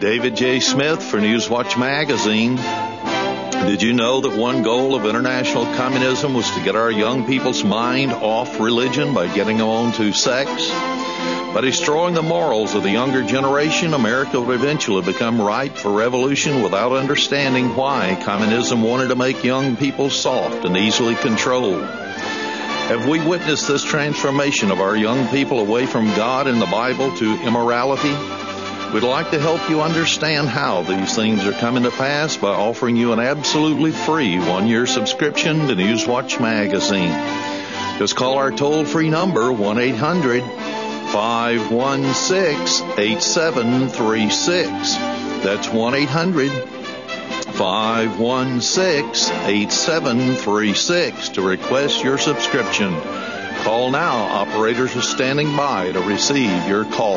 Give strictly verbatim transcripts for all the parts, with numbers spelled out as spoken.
David J. Smith for Newswatch Magazine. Did you know that one goal of international communism was to get our young people's mind off religion by getting them on to sex? By destroying the morals of the younger generation, America would eventually become ripe for revolution without understanding why communism wanted to make young people soft and easily controlled. Have we witnessed this transformation of our young people away from God and the Bible to immorality? We'd like to help you understand how these things are coming to pass by offering you an absolutely free one-year subscription to Newswatch Magazine. Just call our toll-free number, one eight hundred five one six eight seven three six. That's one eight hundred five one six eight seven three six to request your subscription. Call now. Operators are standing by to receive your call.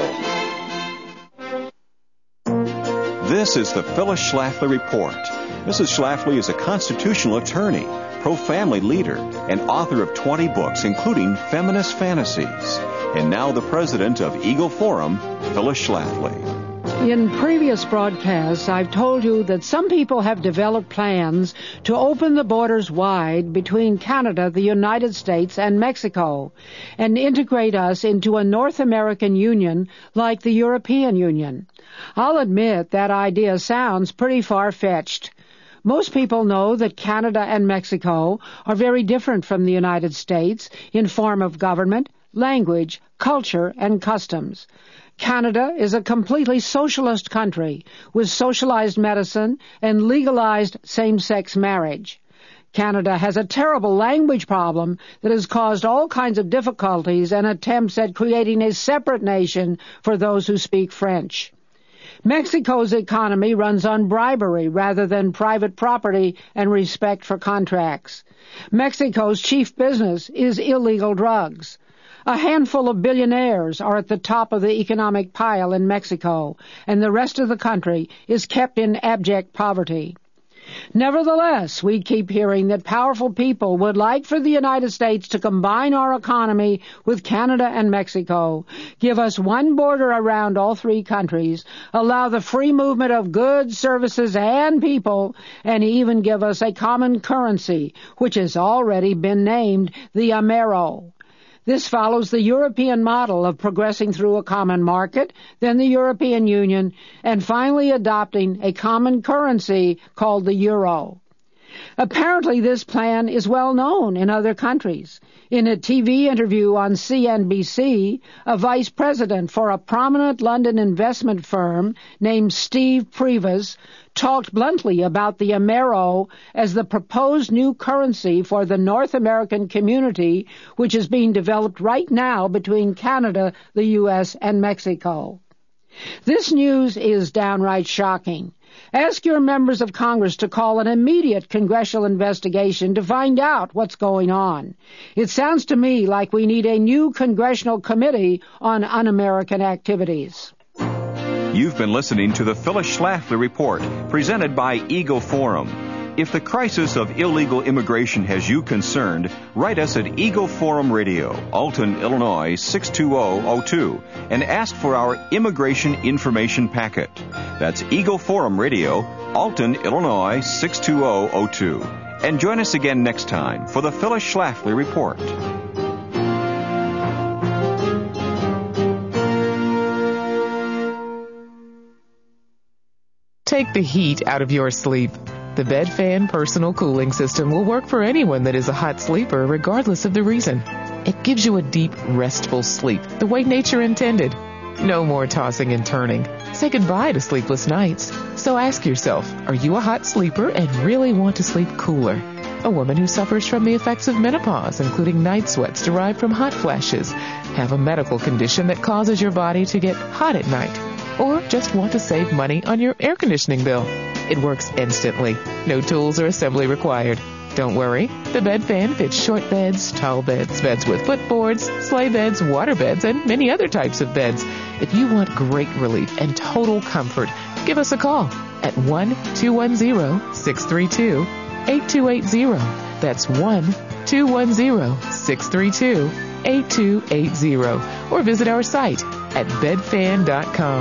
This is the Phyllis Schlafly Report. Missus Schlafly is a constitutional attorney, pro-family leader, and author of twenty books, including Feminist Fantasies. And now the president of Eagle Forum, Phyllis Schlafly. In previous broadcasts, I've told you that some people have developed plans to open the borders wide between Canada, the United States, and Mexico, and integrate us into a North American Union like the European Union. I'll admit that idea sounds pretty far-fetched. Most people know that Canada and Mexico are very different from the United States in form of government, language, culture, and customs. Canada is a completely socialist country with socialized medicine and legalized same-sex marriage. Canada has a terrible language problem that has caused all kinds of difficulties and attempts at creating a separate nation for those who speak French. Mexico's economy runs on bribery rather than private property and respect for contracts. Mexico's chief business is illegal drugs. A handful of billionaires are at the top of the economic pile in Mexico, and the rest of the country is kept in abject poverty. Nevertheless, we keep hearing that powerful people would like for the United States to combine our economy with Canada and Mexico, give us one border around all three countries, allow the free movement of goods, services, and people, and even give us a common currency, which has already been named the Amero. This follows the European model of progressing through a common market, then the European Union, and finally adopting a common currency called the euro. Apparently this plan is well known in other countries. In a T V interview on C N B C, a vice president for a prominent London investment firm named Steve Previs talked bluntly about the Amero as the proposed new currency for the North American community, which is being developed right now between Canada, the U S, and Mexico. This news is downright shocking. Ask your members of Congress to call an immediate congressional investigation to find out what's going on. It sounds to me like we need a new congressional committee on un-American activities. You've been listening to the Phyllis Schlafly Report, presented by Eagle Forum. If the crisis of illegal immigration has you concerned, write us at Eagle Forum Radio, Alton, Illinois six two zero zero two, and ask for our Immigration Information Packet. That's Eagle Forum Radio, Alton, Illinois six two zero zero two. And join us again next time for the Phyllis Schlafly Report. Take the heat out of your sleep. The BedFan Personal Cooling System will work for anyone that is a hot sleeper, regardless of the reason. It gives you a deep, restful sleep, the way nature intended. No more tossing and turning. Say goodbye to sleepless nights. So ask yourself, are you a hot sleeper and really want to sleep cooler? A woman who suffers from the effects of menopause, including night sweats derived from hot flashes, have a medical condition that causes your body to get hot at night, or just want to save money on your air conditioning bill. It works instantly. No tools or assembly required. Don't worry. The BedFan fits short beds, tall beds, beds with footboards, sleigh beds, water beds, and many other types of beds. If you want great relief and total comfort, give us a call at one two one zero six three two eight two eight zero. That's one two one zero six three two eight two eight zero. Or visit our site at bedfan dot com.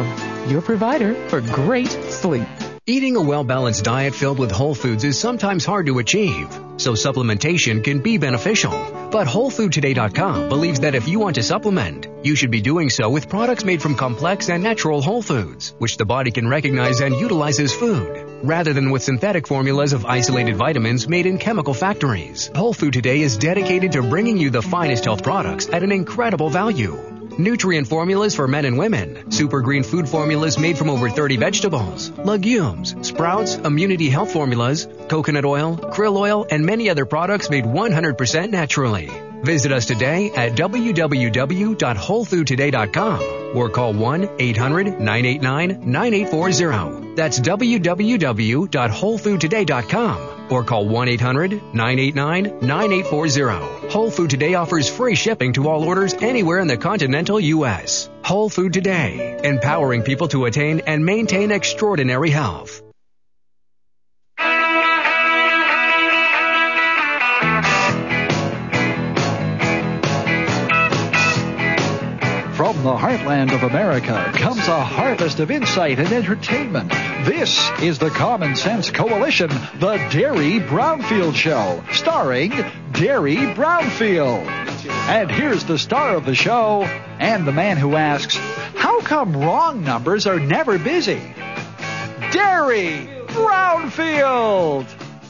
your provider for great sleep. Eating a well-balanced diet filled with whole foods is sometimes hard to achieve, so supplementation can be beneficial. But Whole Food Today dot com believes that if you want to supplement, you should be doing so with products made from complex and natural whole foods, which the body can recognize and utilize as food, rather than with synthetic formulas of isolated vitamins made in chemical factories. Whole Food Today is dedicated to bringing you the finest health products at an incredible value. Nutrient formulas for men and women, super green food formulas made from over thirty vegetables, legumes, sprouts, immunity health formulas, coconut oil, krill oil, and many other products made one hundred percent naturally. Visit us today at w w w dot whole food today dot com or call one eight hundred nine eight nine nine eight four zero. That's w w w dot whole food today dot com or call one eight hundred nine eight nine nine eight four zero. Whole Food Today offers free shipping to all orders anywhere in the continental U S. Whole Food Today, empowering people to attain and maintain extraordinary health. From the heartland of America comes a harvest of insight and entertainment. This is the Common Sense Coalition, the Derry Brownfield Show, starring Derry Brownfield. And here's the star of the show, and the man who asks, how come wrong numbers are never busy? Derry Brownfield!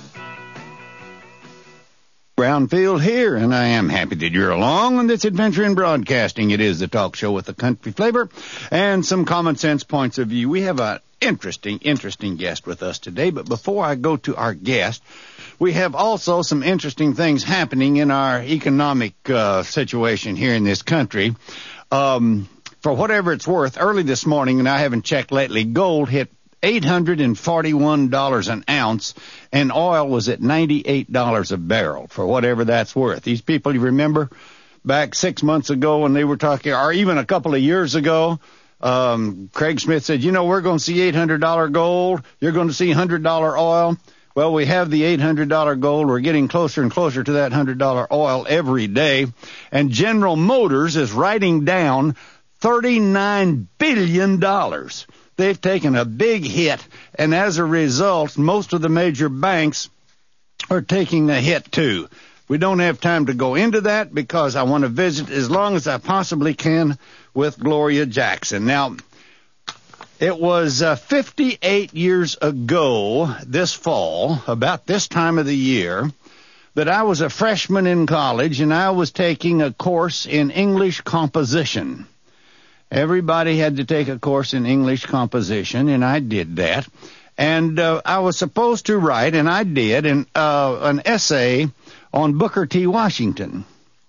Brownfield here, and I am happy that you're along on this adventure in broadcasting. It is the talk show with a country flavor and some common sense points of view. We have an interesting, interesting guest with us today, but before I go to our guest, we have also some interesting things happening in our economic uh, situation here in this country. Um, for whatever it's worth, early this morning, and I haven't checked lately, gold hit eight hundred forty-one dollars an ounce, and oil was at ninety-eight dollars a barrel, for whatever that's worth. These people, you remember, back six months ago when they were talking, or even a couple of years ago, um, Craig Smith said, you know, we're going to see eight hundred dollars gold, you're going to see one hundred dollars oil. Well, we have the eight hundred dollars gold. We're getting closer and closer to that one hundred dollars oil every day. And General Motors is writing down thirty-nine billion dollars. They've taken a big hit, and as a result, most of the major banks are taking a hit too. We don't have time to go into that because I want to visit as long as I possibly can with Gloria Jackson. Now, it was uh, fifty-eight years ago this fall, about this time of the year, that I was a freshman in college, and I was taking a course in English composition. Everybody had to take a course in English composition, and I did that. And uh, I was supposed to write, and I did, an, uh, an essay on Booker T. Washington.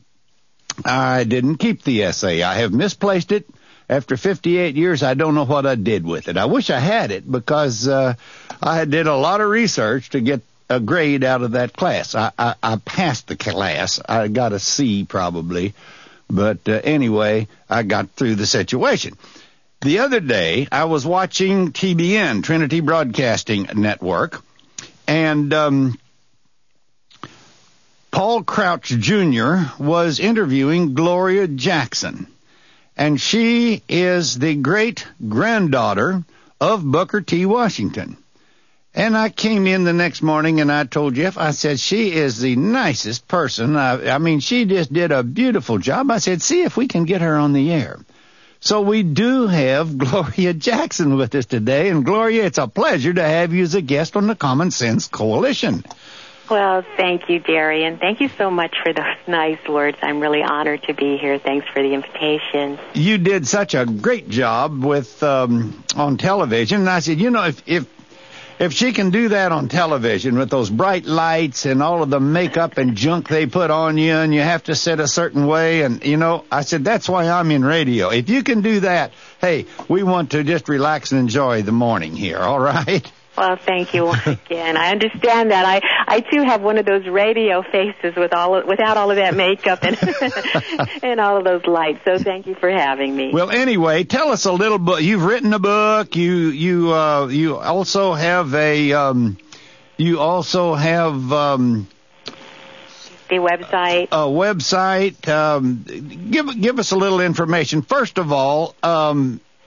I didn't keep the essay. I have misplaced it. After fifty-eight years, I don't know what I did with it. I wish I had it because uh, I did a lot of research to get a grade out of that class. I, I, I passed the class. I got a C probably. But uh, anyway, I got through the situation. The other day, I was watching T B N, Trinity Broadcasting Network, and um, Paul Crouch Junior was interviewing Gloria Jackson. And she is the great-granddaughter of Booker T. Washington. And I came in the next morning and I told Jeff, I said, she is the nicest person. I, I mean, she just did a beautiful job. I said, see if we can get her on the air. So we do have Gloria Jackson with us today. And Gloria, it's a pleasure to have you as a guest on the Common Sense Coalition. Well, thank you, Derry, and thank you so much for those nice words. I'm really honored to be here. Thanks for the invitation. You did such a great job with um, on television. And I said, you know, if, if If she can do that on television with those bright lights and all of the makeup and junk they put on you and you have to sit a certain way, and, you know, I said, that's why I'm in radio. If you can do that, hey, we want to just relax and enjoy the morning here, all right? Well, thank you once again. I understand that. I, I too have one of those radio faces with all of, without all of that makeup and and all of those lights. So thank you for having me. Well, anyway, tell us a little bit. You've written a book. You you uh, you also have a um, you also have um, the website. A website. Um, give give us a little information. First of all. Um,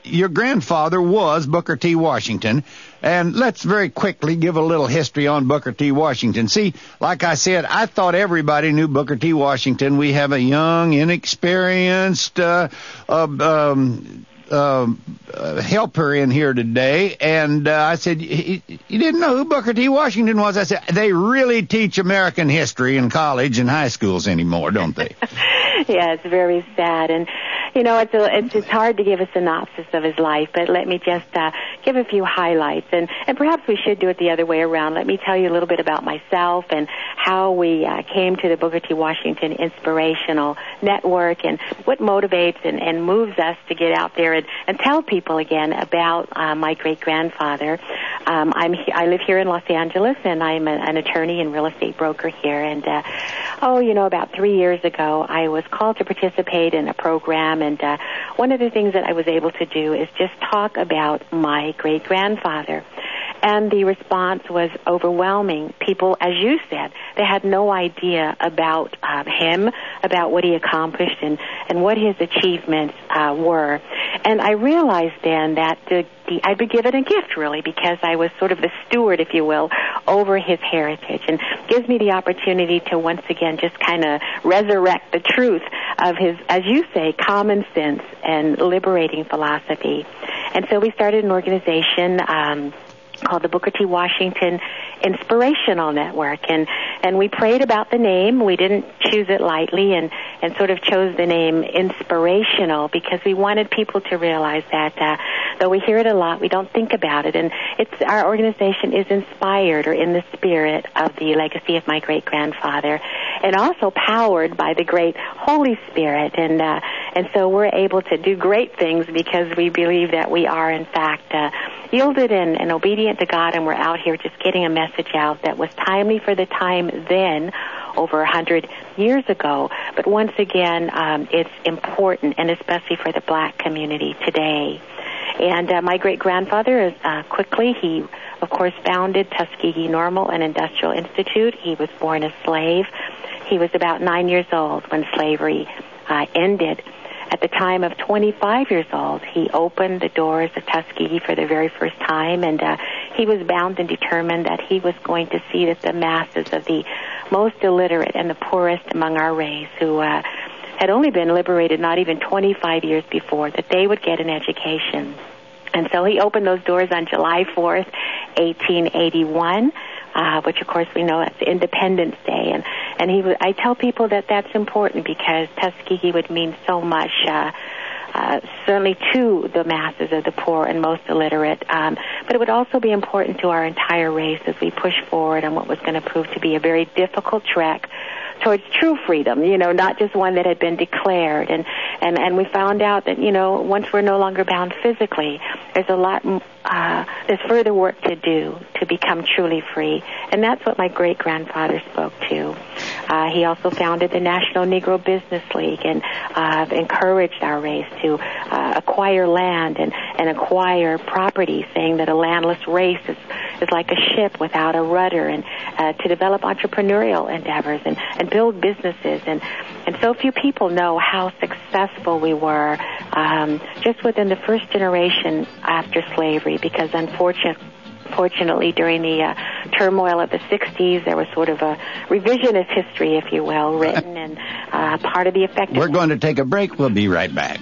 your grandfather was Booker T. Washington, and let's very quickly give a little history on Booker T. Washington. See, like I said, I thought everybody knew Booker T. Washington. We have a young, inexperienced uh, uh, um, uh, uh, helper in here today, and uh, I said, you didn't know who Booker T. Washington was? I said, they really teach American history in college and high schools anymore, don't they? Yeah, it's very sad, and you know, it's, a, it's it's hard to give a synopsis of his life, but let me just uh, give a few highlights, and, and perhaps we should do it the other way around. Let me tell you a little bit about myself and how we uh, came to the Booker T. Washington Inspirational Network and what motivates and, and moves us to get out there and, and tell people again about uh, my great-grandfather. Um, I'm he- I live here in Los Angeles, and I'm a, an attorney and real estate broker here, and uh, oh, you know, about three years ago, I was called to participate in a program, and uh, one of the things that I was able to do is just talk about my great-grandfather. And the response was overwhelming. People, as you said, they had no idea about uh, him, about what he accomplished, and, and what his achievements uh, were. And I realized then that the, the, I'd been given a gift, really, because I was sort of the steward, if you will, over his heritage, and gives me the opportunity to once again just kind of resurrect the truth of his, as you say, common sense and liberating philosophy. And so we started an organization um, called the Booker T. Washington Inspirational Network, and and we prayed about the name. We didn't choose it lightly, and and sort of chose the name Inspirational because we wanted people to realize that uh, though we hear it a lot, we don't think about it, and it's our organization is inspired or in the spirit of the legacy of my great grandfather, and also powered by the great Holy Spirit, and uh, and so we're able to do great things because we believe that we are in fact uh, yielded and, and obedient to God, and we're out here just getting a message out that was timely for the time then, over a hundred years ago. But once again, um, it's important, and especially for the black community today. And uh, my great-grandfather, is uh, quickly, he, of course, founded Tuskegee Normal and Industrial Institute. He was born a slave. He was about nine years old when slavery uh, ended. At the time of twenty-five years old, he opened the doors of Tuskegee for the very first time, and uh, he was bound and determined that he was going to see that the masses of the most illiterate and the poorest among our race, who uh, had only been liberated not even twenty-five years before, that they would get an education. And so he opened those doors on July fourth, eighteen eighty-one, uh, which, of course, we know that's Independence Day. And, and he, w- I tell people that that's important because Tuskegee would mean so much, uh, uh, certainly to the masses of the poor and most illiterate. Um, but it would also be important to our entire race as we push forward on what was going to prove to be a very difficult trek towards true freedom, you know, not just one that had been declared. And, and, and we found out that, you know, once we're no longer bound physically, there's a lot, uh, there's further work to do to become truly free. And that's what my great-grandfather spoke to. Uh, he also founded the National Negro Business League and uh, encouraged our race to uh, acquire land and, and acquire property, saying that a landless race is, is like a ship without a rudder, and uh, to develop entrepreneurial endeavors and, and build businesses. And, and so few people know how successful we were um, just within the first generation after slavery, because unfortunately, Fortunately, during the uh, turmoil of the sixties, there was sort of a revisionist history, if you will, written, and uh, part of the effect. We're going to take a break. We'll be right back.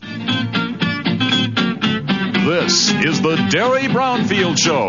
This is the Derry Brownfield Show.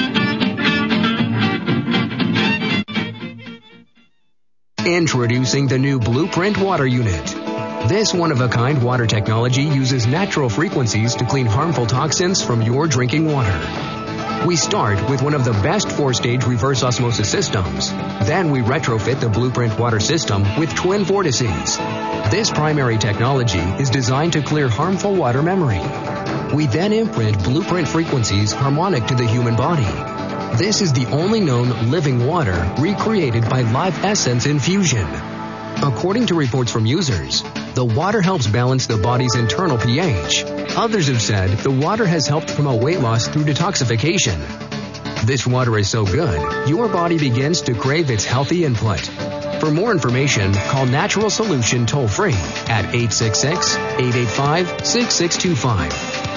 Introducing the new Blueprint Water Unit. This one-of-a-kind water technology uses natural frequencies to clean harmful toxins from your drinking water. We start with one of the best four-stage reverse osmosis systems. Then we retrofit the Blueprint water system with twin vortices. This primary technology is designed to clear harmful water memory. We then imprint Blueprint frequencies harmonic to the human body. This is the only known living water recreated by Live Essence infusion. According to reports from users, the water helps balance the body's internal pH. Others have said the water has helped promote weight loss through detoxification. This water is so good, your body begins to crave its healthy input. For more information, call Natural Solution toll-free at eight six six, eight eight five, six six two five.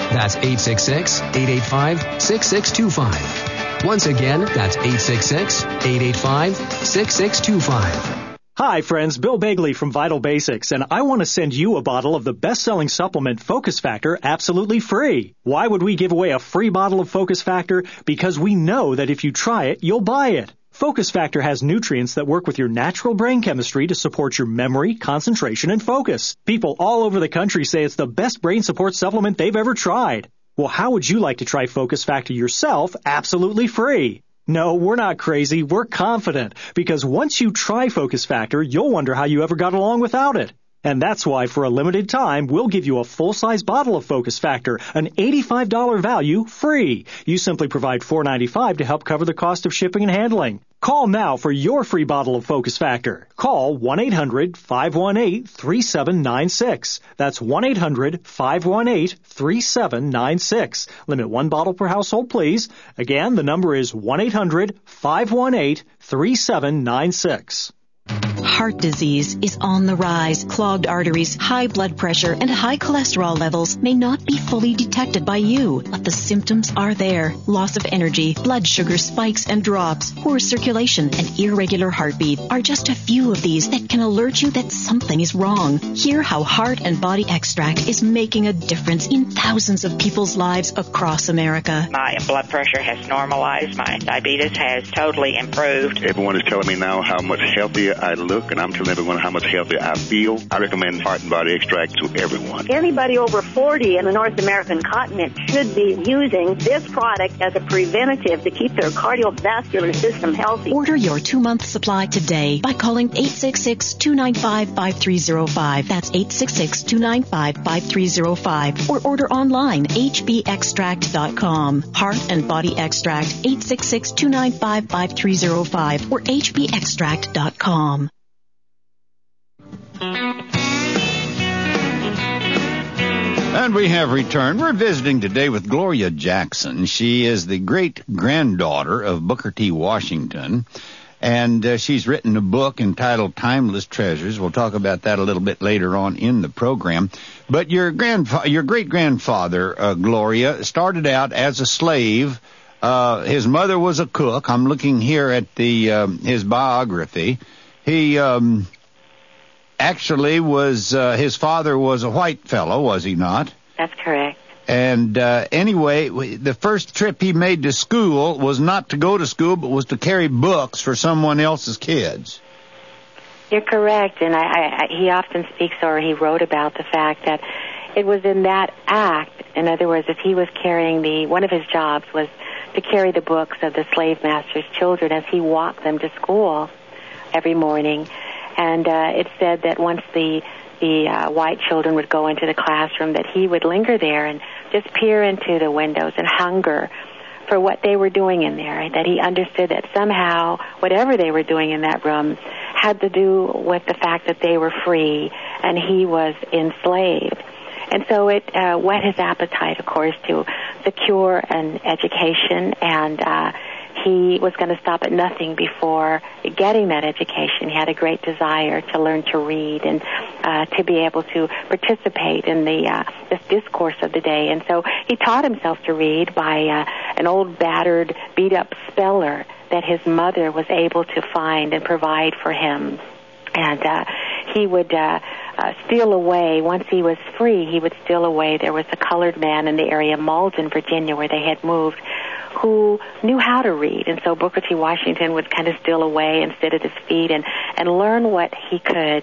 That's eight six six, eight eight five, six six two five. Once again, that's eight six six, eight eight five, six six two five. Hi, friends. Bill Bagley from Vital Basics, and I want to send you a bottle of the best-selling supplement Focus Factor absolutely free. Why would we give away a free bottle of Focus Factor? Because we know that if you try it, you'll buy it. Focus Factor has nutrients that work with your natural brain chemistry to support your memory, concentration, and focus. People all over the country say it's the best brain support supplement they've ever tried. Well, how would you like to try Focus Factor yourself absolutely free? No, we're not crazy. We're confident. Because once you try Focus Factor, you'll wonder how you ever got along without it. And that's why, for a limited time, we'll give you a full-size bottle of Focus Factor, an eighty-five dollars value, free. You simply provide four dollars and ninety-five cents to help cover the cost of shipping and handling. Call now for your free bottle of Focus Factor. Call one eight hundred, five one eight, three seven nine six. That's one eight hundred, five one eight, three seven nine six. Limit one bottle per household, please. Again, the number is one eight hundred, five one eight, three seven nine six. Heart disease is on the rise. Clogged arteries, high blood pressure, and high cholesterol levels may not be fully detected by you, but the symptoms are there. Loss of energy, blood sugar spikes and drops, poor circulation, and irregular heartbeat are just a few of these that can alert you that something is wrong. Hear how Heart and Body Extract is making a difference in thousands of people's lives across America. My blood pressure has normalized. My diabetes has totally improved. Everyone is telling me now how much healthier I look, and I'm telling everyone how much healthier I feel. I recommend Heart and Body Extract to everyone. Anybody over forty in the North American continent should be using this product as a preventative to keep their cardiovascular system healthy. Order your two-month supply today by calling eight six six, two nine five, five three zero five. That's eight six six, two nine five, five three zero five. Or order online, h b extract dot com. Heart and Body Extract, eight six six, two nine five, five three zero five or h b extract dot com. And we have returned. We're visiting today with Gloria Jackson. She is the great-granddaughter of Booker T. Washington, and uh, she's written a book entitled Timeless Treasures. We'll talk about that a little bit later on in the program. But your grandfa- your great-grandfather, uh, Gloria, started out as a slave. Uh, his mother was a cook. I'm looking here at the um, his biography. He... Um, Actually, was uh, his father was a white fellow, was he not? That's correct. And uh, anyway, the first trip he made to school was not to go to school, but was to carry books for someone else's kids. You're correct, and I, I, he often speaks, or he wrote about the fact that it was in that act. In other words, if he was carrying the one of his jobs was to carry the books of the slave master's children as he walked them to school every morning. And uh, it said that once the the uh, white children would go into the classroom, that he would linger there and just peer into the windows and hunger for what they were doing in there. That he understood that somehow whatever they were doing in that room had to do with the fact that they were free and he was enslaved. And so it uh, whet his appetite, of course, to secure an education, and uh, he was going to stop at nothing before getting that education. He had a great desire to learn to read and uh, to be able to participate in the uh, this discourse of the day. And so he taught himself to read by uh, an old, battered, beat-up speller that his mother was able to find and provide for him. And uh, he would uh, uh, steal away. Once he was free, he would steal away. There was a colored man in the area of Malden, Virginia, where they had moved, who knew how to read. And so Booker T. Washington would kind of steal away and sit at his feet and, and learn what he could,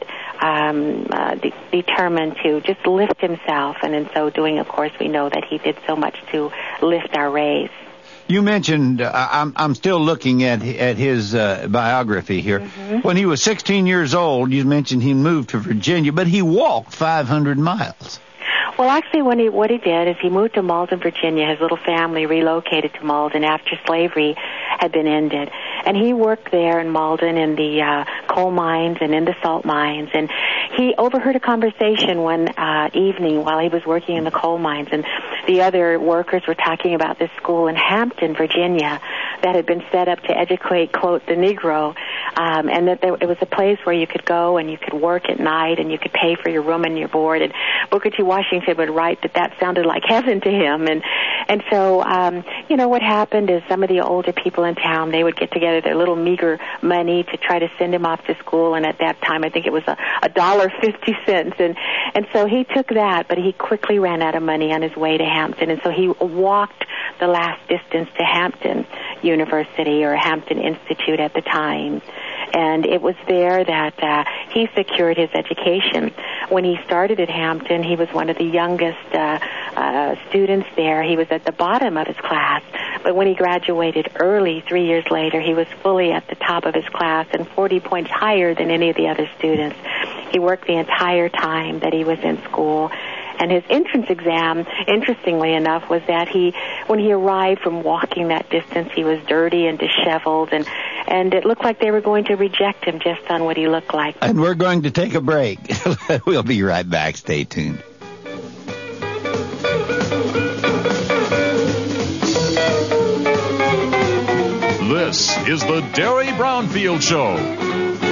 um, uh, de- determined to just lift himself. And in so doing, of course, we know that he did so much to lift our race. You mentioned, uh, I'm, I'm still looking at at his uh, biography here. Mm-hmm. When he was sixteen years old, you mentioned he moved to Virginia, but he walked five hundred miles. Well, actually, when he, what he did is he moved to Malden, Virginia. His little family relocated to Malden after slavery had been ended. And he worked there in Malden in the uh, coal mines and in the salt mines. And he overheard a conversation one uh, evening while he was working in the coal mines. And the other workers were talking about this school in Hampton, Virginia, that had been set up to educate, quote, the Negro um, and that there, it was a place where you could go and you could work at night and you could pay for your room and your board. And Booker T. Washington would write that that sounded like heaven to him. And and so, um, you know, what happened is some of the older people in town, they would get together their little meager money to try to send him off to school. And at that time, I think it was a, a dollar fifty cents. And, and so he took that, but he quickly ran out of money on his way to Hampton. And so he walked the last distance to Hampton University, or Hampton Institute at the time. And it was there that uh, he secured his education. When he started at Hampton, he was one of the youngest uh, uh, students there. He was at the bottom of his class. But when he graduated early, three years later, he was fully at the top of his class and forty points higher than any of the other students. He worked the entire time that he was in school. And his entrance exam, interestingly enough, was that he, when he arrived from walking that distance, he was dirty and disheveled, and, and it looked like they were going to reject him just on what he looked like. And we're going to take a break. We'll be right back. Stay tuned. This is the Derry Brownfield Show.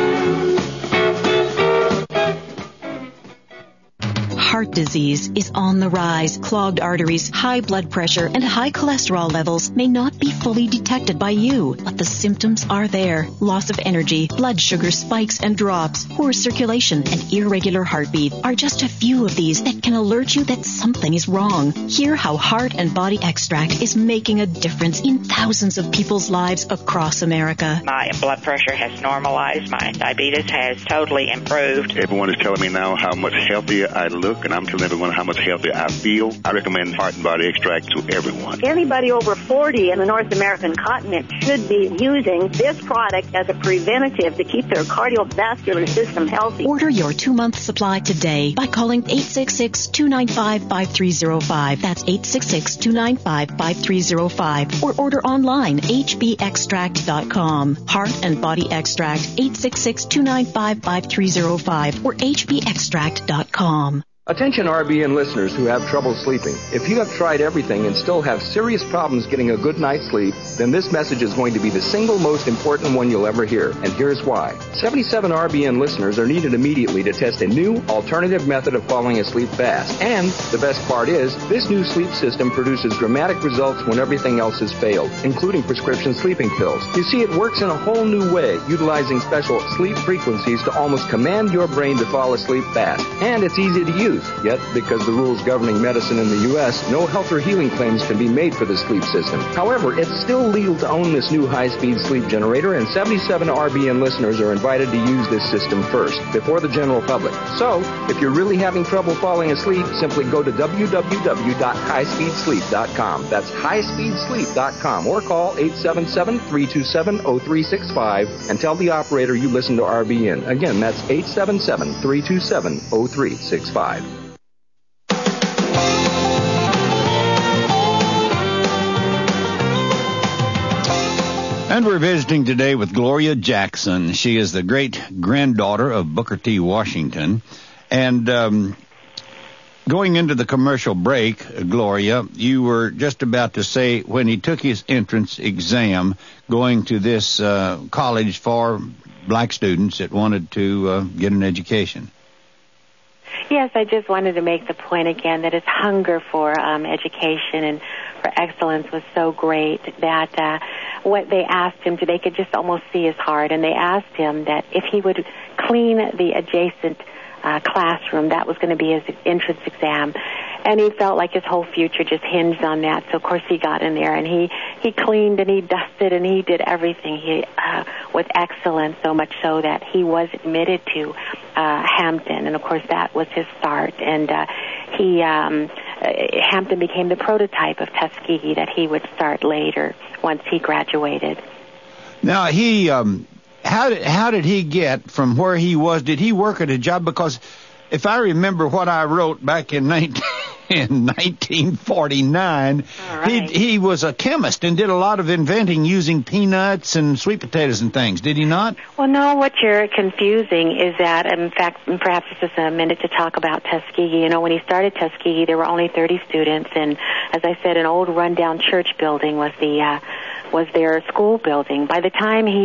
Heart disease is on the rise. Clogged arteries, high blood pressure, and high cholesterol levels may not be fully detected by you, but the symptoms are there. Loss of energy, blood sugar spikes and drops, poor circulation, and irregular heartbeat are just a few of these that can alert you that something is wrong. Hear how Heart and Body Extract is making a difference in thousands of people's lives across America. My blood pressure has normalized. My diabetes has totally improved. Everyone is telling me now how much healthier I look, and I'm telling everyone how much healthier I feel. I recommend Heart and Body Extract to everyone. Anybody over forty in the North American continent should be using this product as a preventative to keep their cardiovascular system healthy. Order your two-month supply today by calling eight six six, two nine five, five three zero five. That's eight six six, two nine five, five three zero five. Or order online, h b extract dot com. Heart and Body Extract, eight six six, two nine five, five three zero five or h b extract dot com. Attention R B N listeners who have trouble sleeping. If you have tried everything and still have serious problems getting a good night's sleep, then this message is going to be the single most important one you'll ever hear. And here's why. seventy-seven R B N listeners are needed immediately to test a new alternative method of falling asleep fast. And the best part is, this new sleep system produces dramatic results when everything else has failed, including prescription sleeping pills. You see, it works in a whole new way, utilizing special sleep frequencies to almost command your brain to fall asleep fast. And it's easy to use. Yet, because the rules governing medicine in the U S, no health or healing claims can be made for the sleep system. However, it's still legal to own this new high-speed sleep generator, and seventy-seven R B N listeners are invited to use this system first, before the general public. So, if you're really having trouble falling asleep, simply go to w w w dot high speed sleep dot com. That's high speed sleep dot com, or call eight seven seven, three two seven, zero three six five and tell the operator you listen to R B N. Again, that's eight seven seven, three two seven, zero three six five. And we're visiting today with Gloria Jackson. She is the great-granddaughter of Booker T. Washington. And um, going into the commercial break, Gloria, you were just about to say when he took his entrance exam going to this uh, college for black students that wanted to uh, get an education. Yes, I just wanted to make the point again that his hunger for um, education and for excellence was so great that uh, what they asked him to, they could just almost see his heart, and they asked him that if he would clean the adjacent uh, classroom, that was going to be his entrance exam. And he felt like his whole future just hinged on that. So, of course, he got in there, and he, he cleaned and he dusted and he did everything he uh, with excellence, so much so that he was admitted to uh, Hampton. And, of course, that was his start. And uh, he um, uh, Hampton became the prototype of Tuskegee that he would start later once he graduated. Now, he um, how did, how did he get from where he was? Did he work at a job? Because if I remember what I wrote back in nineteen in nineteen forty-nine, right. he he was a chemist and did a lot of inventing using peanuts and sweet potatoes and things. Did he not? Well, no, what you're confusing is that, in fact, perhaps it's just a minute to talk about Tuskegee. You know, when he started Tuskegee, there were only thirty students, and as I said, an old rundown church building was the uh, was their school building. By the time he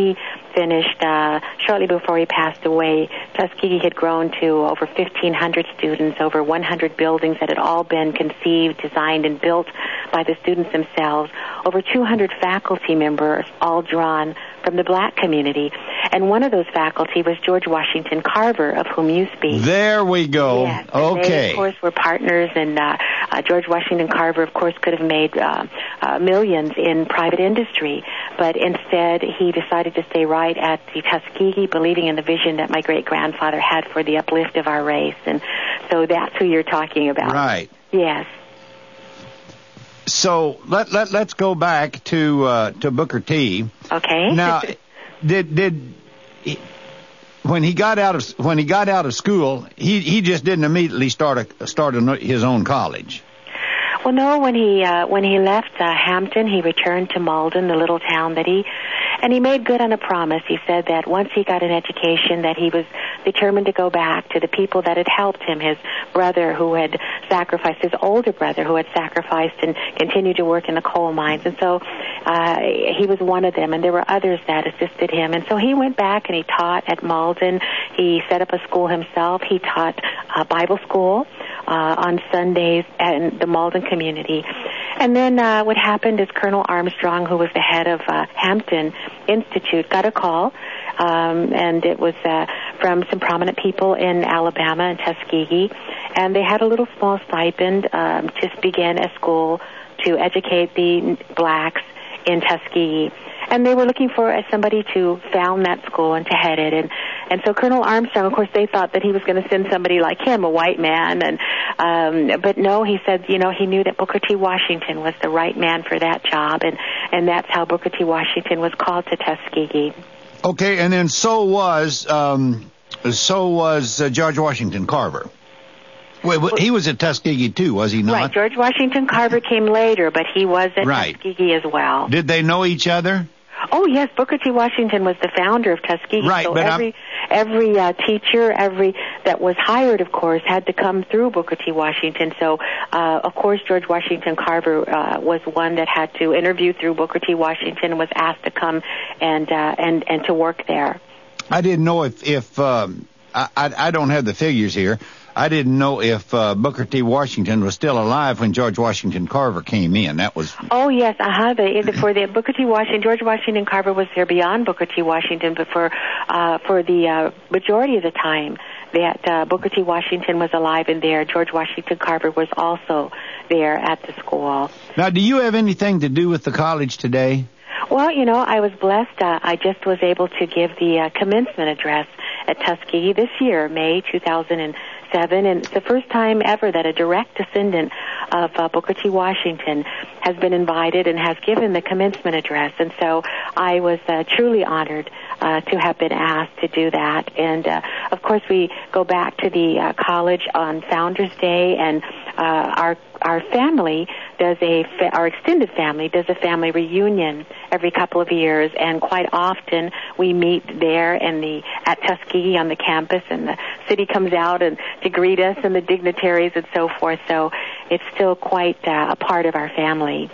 finished uh, shortly before he passed away. Tuskegee had grown to over fifteen hundred students, over one hundred buildings that had all been conceived, designed, and built by the students themselves, over two hundred faculty members, all drawn from the black community. And one of those faculty was George Washington Carver, of whom you speak. There we go. Yes, okay. They, of course, were partners, and uh, uh, George Washington Carver, of course, could have made uh, uh, millions in private industry, but instead he decided to stay right at the Tuskegee, believing in the vision that my great-grandfather had for the uplift of our race. And so that's who you're talking about. Right. Yes. So let let let's go back to uh, to Booker T. Okay. Now, did did he, when he got out of when he got out of school, he he just didn't immediately start a, start a, his own college? Well, no. When he uh, when he left uh, Hampton, he returned to Malden, the little town that he, and he made good on a promise. He said that once he got an education, that he was determined to go back to the people that had helped him, his brother who had sacrificed, his older brother who had sacrificed and continued to work in the coal mines. And so uh, he was one of them, and there were others that assisted him. And so he went back and he taught at Malden. He set up a school himself. He taught uh, Bible school uh, on Sundays in the Malden community. And then uh, what happened is Colonel Armstrong, who was the head of uh, Hampton Institute, got a call, um, and it was uh, from some prominent people in Alabama and Tuskegee, and they had a little small stipend um, to begin a school to educate the blacks in Tuskegee. And they were looking for uh, somebody to found that school and to head it. And, and so Colonel Armstrong, of course, they thought that he was going to send somebody like him, a white man. And um, but no, he said, you know, he knew that Booker T. Washington was the right man for that job. And, and that's how Booker T. Washington was called to Tuskegee. Okay, and then so was um, so was uh, George Washington Carver. Well, he was at Tuskegee, too, was he not? Right. George Washington Carver came later, but he was at right. Tuskegee as well. Did they know each other? Oh, yes. Booker T. Washington was the founder of Tuskegee. Right, so but every, every uh, teacher, every that was hired, of course, had to come through Booker T. Washington. So, uh, of course, George Washington Carver uh, was one that had to interview through Booker T. Washington and was asked to come and uh, and, and to work there. I didn't know if, if um, I, I, I don't have the figures here. I didn't know if uh, Booker T. Washington was still alive when George Washington Carver came in. That was. Oh yes, uh-huh. The, for the Booker T. Washington, George Washington Carver was there beyond Booker T. Washington, but for uh, for the uh, majority of the time that uh, Booker T. Washington was alive and there, George Washington Carver was also there at the school. Now, do you have anything to do with the college today? Well, you know, I was blessed. Uh, I just was able to give the uh, commencement address at Tuskegee this year, May two thousand seven, and it's the first time ever that a direct descendant of uh, Booker T. Washington has been invited and has given the commencement address. And so I was uh, truly honored uh, to have been asked to do that. And, uh, of course, we go back to the uh, college on Founders Day, and uh, our our family does a, fa- our extended family does a family reunion every couple of years, and quite often we meet there in the, at Tuskegee on the campus, and the city comes out and to greet us and the dignitaries and so forth. So it's still quite uh, a part of our family.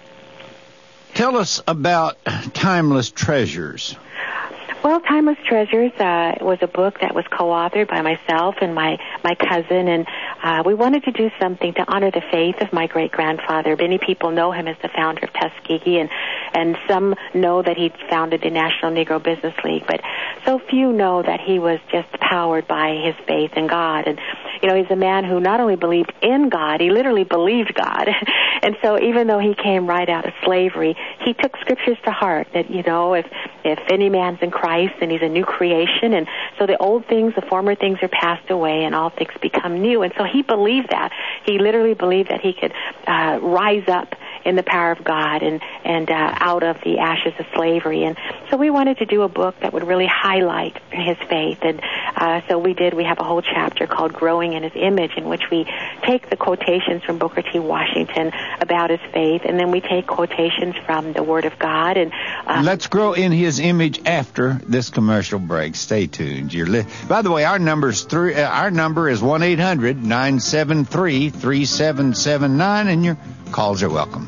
Tell us about Timeless Treasures. Well, Timeless Treasures uh, was a book that was co-authored by myself and my, my cousin, and uh, we wanted to do something to honor the faith of my great-grandfather. Many people know him as the founder of Tuskegee, and, and some know that he founded the National Negro Business League, but so few know that he was just powered by his faith in God. And, you know, he's a man who not only believed in God, he literally believed God. And so even though he came right out of slavery, he took scriptures to heart that, you know, if, if any man's in Christ, then he's a new creation. And so the old things, the former things are passed away, and all things become new. And so he believed that. He literally believed that he could uh, rise up in the power of God and, and uh, out of the ashes of slavery. And so we wanted to do a book that would really highlight his faith. And uh, so we did. We have a whole chapter called Growing in His Image, in which we take the quotations from Booker T. Washington about his faith, and then we take quotations from the Word of God. And uh, let's grow in His image after this commercial break. Stay tuned. You're li- By the way, our number's three. Uh, our number is one eight hundred nine seven three three seven seven nine, and your calls are welcome.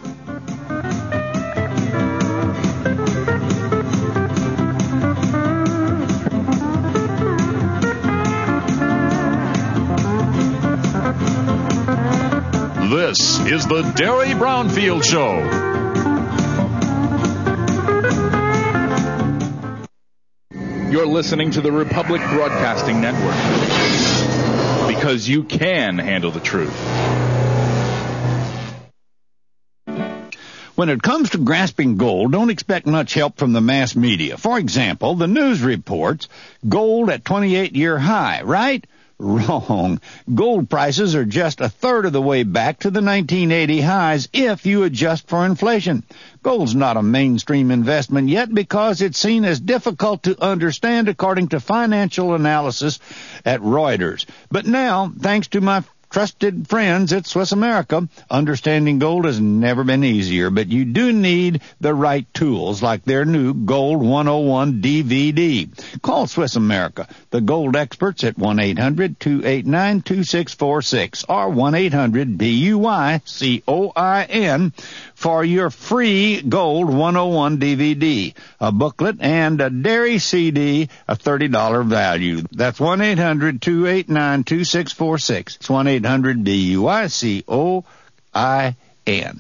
This is the Derry Brownfield Show. You're listening to the Republic Broadcasting Network, because you can handle the truth. When it comes to grasping gold, don't expect much help from the mass media. For example, the news reports gold at twenty-eight-year high, right? Wrong. Gold prices are just a third of the way back to the nineteen eighty highs if you adjust for inflation. Gold's not a mainstream investment yet because it's seen as difficult to understand according to financial analysis at Reuters. But now, thanks to my trusted friends at Swiss America, understanding gold has never been easier, but you do need the right tools like their new Gold one oh one D V D. Call Swiss America, the gold experts, at one eight hundred two eight nine two six four six or one eight hundred B U Y C O I N for your free Gold one oh one D V D, a booklet, and a Dairy C D, a thirty dollars value. That's one eight hundred two eight nine two six four six. It's one eight hundred B U I C O I N.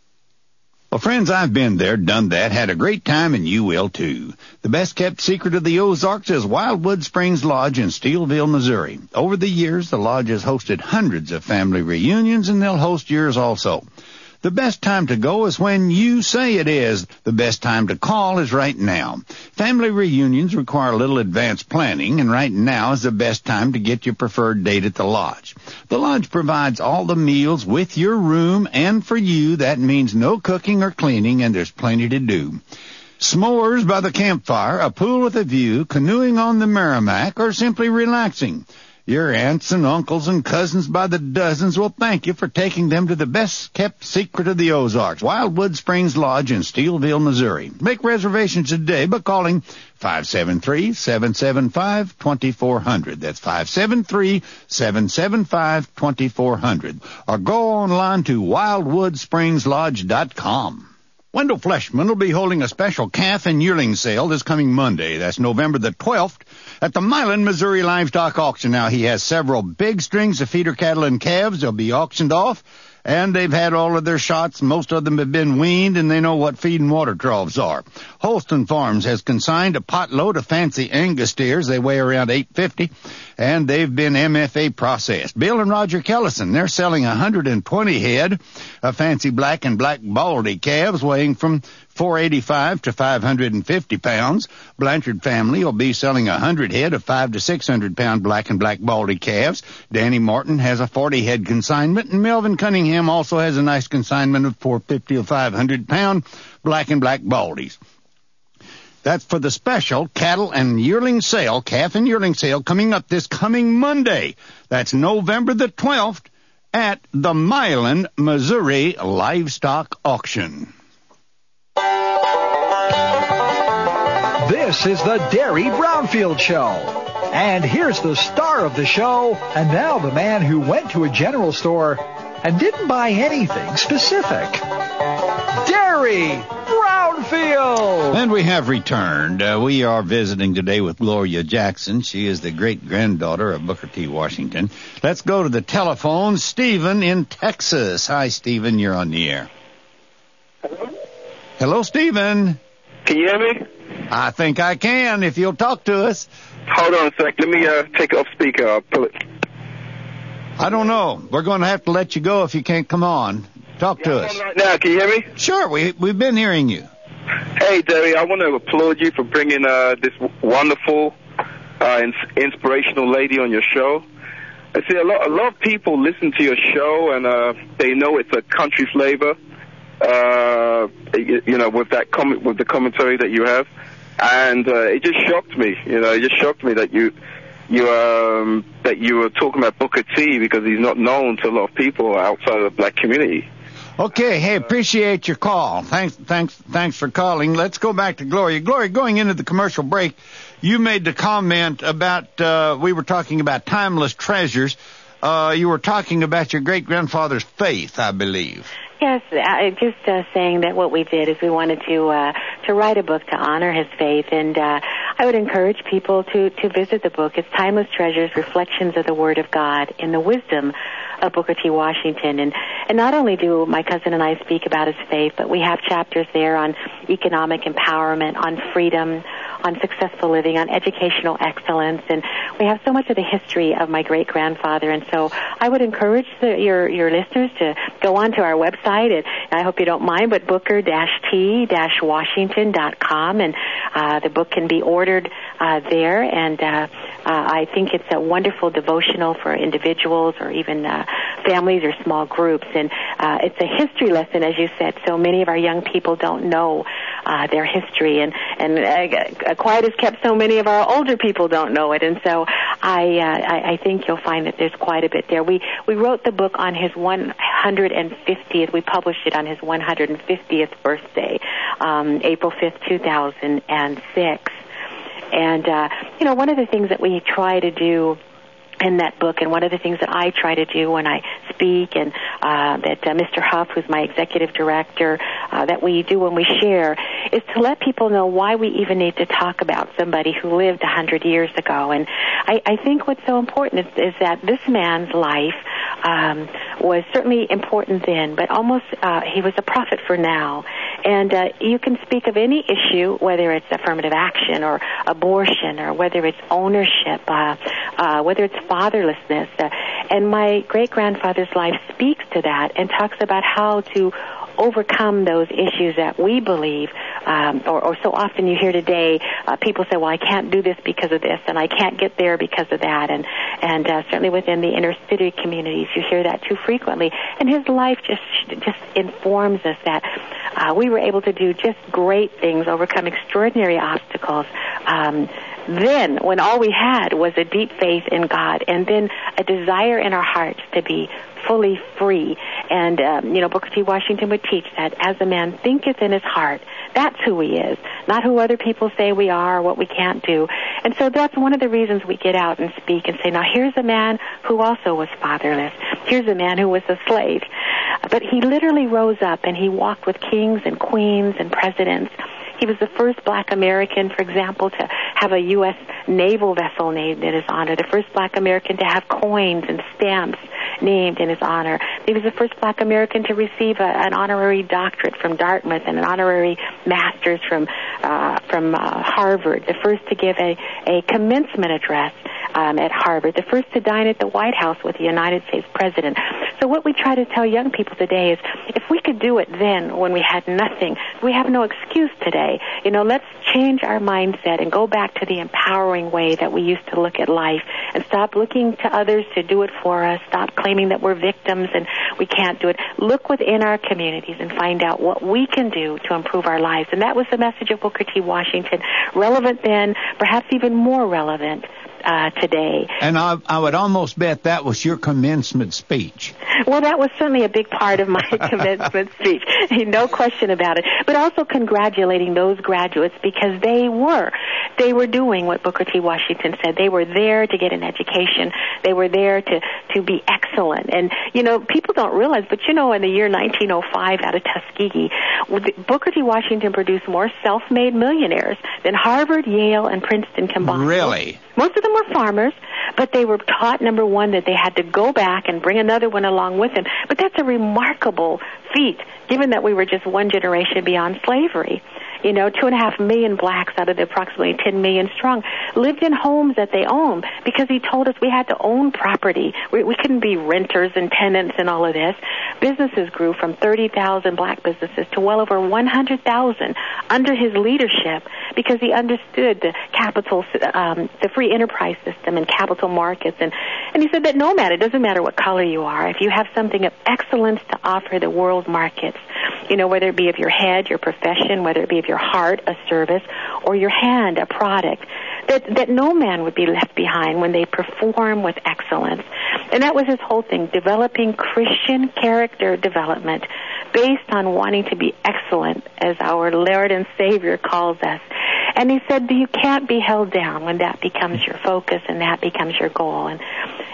Well, friends, I've been there, done that, had a great time, and you will too. The best-kept secret of the Ozarks is Wildwood Springs Lodge in Steelville, Missouri. Over the years, the lodge has hosted hundreds of family reunions, and they'll host yours also. The best time to go is when you say it is. The best time to call is right now. Family reunions require a little advanced planning, and right now is the best time to get your preferred date at the lodge. The lodge provides all the meals with your room, and for you, that means no cooking or cleaning, and there's plenty to do. S'mores by the campfire, a pool with a view, canoeing on the Merrimack, or simply relaxing. Your aunts and uncles and cousins by the dozens will thank you for taking them to the best-kept secret of the Ozarks, Wildwood Springs Lodge in Steelville, Missouri. Make reservations today by calling five seven three, seven seven five, two four zero zero. That's five seven three, seven seven five, two four zero zero. Or go online to wildwood springs lodge dot com. Wendell Fleshman will be holding a special calf and yearling sale this coming Monday. That's November the twelfth at the Milan, Missouri Livestock Auction. Now, he has several big strings of feeder cattle and calves. They'll be auctioned off, and they've had all of their shots. Most of them have been weaned, and they know what feed and water troughs are. Holston Farms has consigned a potload of fancy Angus steers. They weigh around eight fifty, and they've been M F A processed. Bill and Roger Kellison, they're selling one hundred twenty head of fancy black and black baldy calves weighing from four eighty-five to five hundred fifty pounds. Blanchard family will be selling one hundred head of five to six hundred pound black and black baldy calves. Danny Martin has a forty head consignment, and Melvin Cunningham also has a nice consignment of four fifty or five hundred pound black and black baldies. That's for the special cattle and yearling sale, calf and yearling sale, coming up this coming Monday. That's November the twelfth at the Milan, Missouri Livestock Auction. This is the Derry Brownfield Show. And here's the star of the show, and now the man who went to a general store and didn't buy anything specific. Derry Brownfield! And we have returned. Uh, we are visiting today with Gloria Jackson. She is the great-granddaughter of Booker T. Washington. Let's go to the telephone. Stephen in Texas. Hi, Stephen. You're on the air. Hello? Hello, Stephen. Can you hear me? I think I can, if you'll talk to us. Hold on a sec. Let me uh, take it off speaker. I'll pull it. I don't know. We're going to have to let you go if you can't come on. Talk yeah, to I'm us. on right now. Can you hear me? Sure. We, we've been hearing you. Hey, Derry, I want to applaud you for bringing uh, this wonderful, uh, ins- inspirational lady on your show. I see a lot, a lot of people listen to your show, and uh, they know it's a country flavor. Uh, you, you know, with that comment, with the commentary that you have, and uh, it just shocked me. You know, it just shocked me that you, you, um, that you were talking about Booker T because he's not known to a lot of people outside of the black community. Okay, hey, appreciate your call. Thanks, thanks, thanks for calling. Let's go back to Gloria. Gloria, going into the commercial break, you made the comment about uh, we were talking about timeless treasures. Uh, you were talking about your great grandfather's faith, I believe. Yes, I, just uh, saying that what we did is we wanted to uh, to write a book to honor his faith, and uh, I would encourage people to, to visit the book. It's Timeless Treasures, Reflections of the Word of God in the Wisdom of Booker T. Washington. And, and not only do my cousin and I speak about his faith, but we have chapters there on economic empowerment, on freedom, on successful living, on educational excellence, and we have so much of the history of my great-grandfather. And so I would encourage the, your your listeners to go on to our website, and I hope you don't mind, but booker t washington dot com, and uh, the book can be ordered uh, there, and uh, uh, I think it's a wonderful devotional for individuals or even uh, families or small groups, and uh, it's a history lesson, as you said, so many of our young people don't know uh, their history, and, and uh, quiet as kept, so many of our older people don't know it, and so I, uh, I I think you'll find that there's quite a bit there. We we wrote the book on his one hundred fiftieth. We published it on his one hundred fiftieth birthday, um, April fifth, two thousand six, and uh, you know, one of the things that we try to do in that book, and one of the things that I try to do when I speak, and uh, that uh, Mister Huff, who's my executive director, uh, that we do when we share, is to let people know why we even need to talk about somebody who lived a hundred years ago. And I, I think what's so important is, is that this man's life um, was certainly important then, but almost uh, he was a prophet for now. And uh, you can speak of any issue, whether it's affirmative action or abortion, or whether it's ownership, uh, uh, whether it's fatherlessness. Uh, and my great-grandfather's life speaks to that and talks about how to overcome those issues that we believe, um, or, or so often you hear today, uh, people say, well, I can't do this because of this, and I can't get there because of that, and and uh, certainly within the inner city communities, you hear that too frequently. And his life just just informs us that uh, we were able to do just great things, overcome extraordinary obstacles, um, then when all we had was a deep faith in God, and then a desire in our hearts to be fully free. And, um, you know, Booker T. Washington would teach that as a man thinketh in his heart, that's who he is, not who other people say we are or what we can't do. And so that's one of the reasons we get out and speak and say, now here's a man who also was fatherless. Here's a man who was a slave. But he literally rose up and he walked with kings and queens and presidents. He was the first black American, for example, to have a U S naval vessel named in his honor, the first black American to have coins and stamps named in his honor. He was the first black American to receive a, an honorary doctorate from Dartmouth and an honorary master's from uh, from uh, Harvard, the first to give a, a commencement address um, at Harvard, the first to dine at the White House with the United States president. So what we try to tell young people today is, if we could do it then when we had nothing, we have no excuse today. You know, let's change our mindset and go back to the empowering way that we used to look at life, and stop looking to others to do it for us, stop claiming that we're victims and we can't do it. Look within our communities and find out what we can do to improve our lives. And that was the message of Booker T. Washington, relevant then, perhaps even more relevant Uh, today. And I, I would almost bet that was your commencement speech. Well, that was certainly a big part of my commencement speech, no question about it. But also congratulating those graduates, because they were, they were doing what Booker T. Washington said. They were there to get an education. They were there to, to be excellent. And, you know, people don't realize, but you know, in the year nineteen oh five out of Tuskegee, Booker T. Washington produced more self-made millionaires than Harvard, Yale, and Princeton combined. Really? Most of them were farmers, but they were taught, number one, that they had to go back and bring another one along with them. But that's a remarkable feat, given that we were just one generation beyond slavery. You know, two and a half million blacks out of the approximately ten million strong lived in homes that they owned, because he told us we had to own property. We, we couldn't be renters and tenants and all of this. Businesses grew from thirty thousand black businesses to well over one hundred thousand under his leadership, because he understood the capital, um, the free enterprise system and capital markets. And, and he said that no matter, it doesn't matter what color you are, if you have something of excellence to offer the world markets, you know, whether it be of your head, your profession, whether it be of your heart, a service, or your hand, a product, that, that no man would be left behind when they perform with excellence. And that was his whole thing, developing Christian character development based on wanting to be excellent, as our Lord and Savior calls us. And he said you can't be held down when that becomes your focus and that becomes your goal. And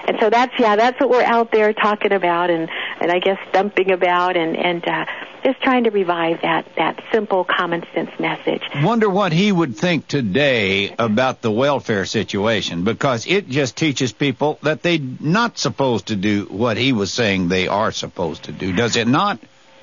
and so that's, yeah, that's what we're out there talking about and, and I guess thumping about and, and uh, just trying to revive that, that simple common sense message. Wonder what he would think today about the welfare situation, because it just teaches people that they're not supposed to do what he was saying they are supposed to do. Does it not?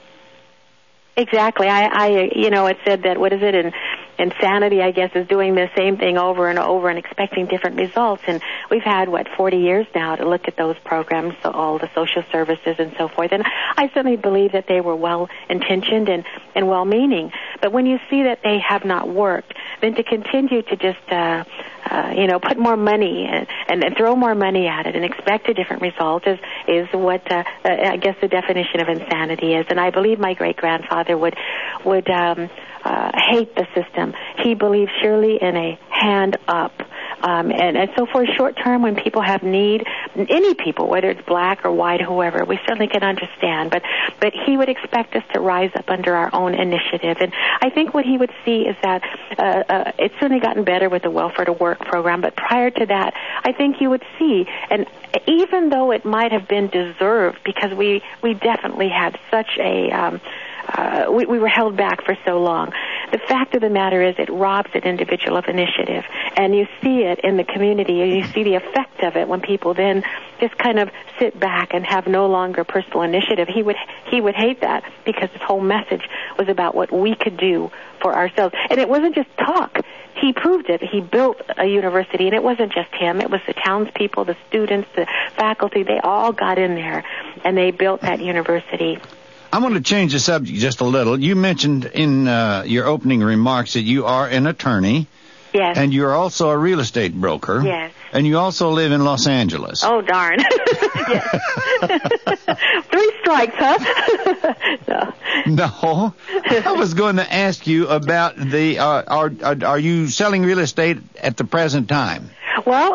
Exactly. I, I, you know, it said that, what is it, in insanity, I guess, is doing the same thing over and over and expecting different results. And we've had, what, forty years now to look at those programs, so all the social services and so forth. And I certainly believe that they were well-intentioned and, and well-meaning. But when you see that they have not worked, then to continue to just, uh, uh, you know, put more money and, and, and throw more money at it and expect a different result is, is what, uh, uh, I guess, the definition of insanity is. And I believe my great-grandfather would, would, um, uh, hate the system. He believed surely in a hand up. Um, and, and so for a short term, when people have need, any people, whether it's black or white, whoever, we certainly can understand. But, but he would expect us to rise up under our own initiative. And I think what he would see is that uh, uh, it's certainly gotten better with the Welfare to Work program. But prior to that, I think you would see, and even though it might have been deserved, because we, we definitely had such a... Um, Uh, we, we were held back for so long. The fact of the matter is it robs an individual of initiative. And you see it in the community, and you see the effect of it when people then just kind of sit back and have no longer personal initiative. He would he would hate that, because his whole message was about what we could do for ourselves. And it wasn't just talk. He proved it. He built a university, and it wasn't just him. It was the townspeople, the students, the faculty. They all got in there, and they built that university. I'm going to change the subject just a little. You mentioned in uh, your opening remarks that you are an attorney. Yes. And you're also a real estate broker. Yes. And you also live in Los Angeles. Oh, darn. Yes. Three strikes, huh? No. No. I was going to ask you about the, uh, are, are, are you selling real estate at the present time? Well,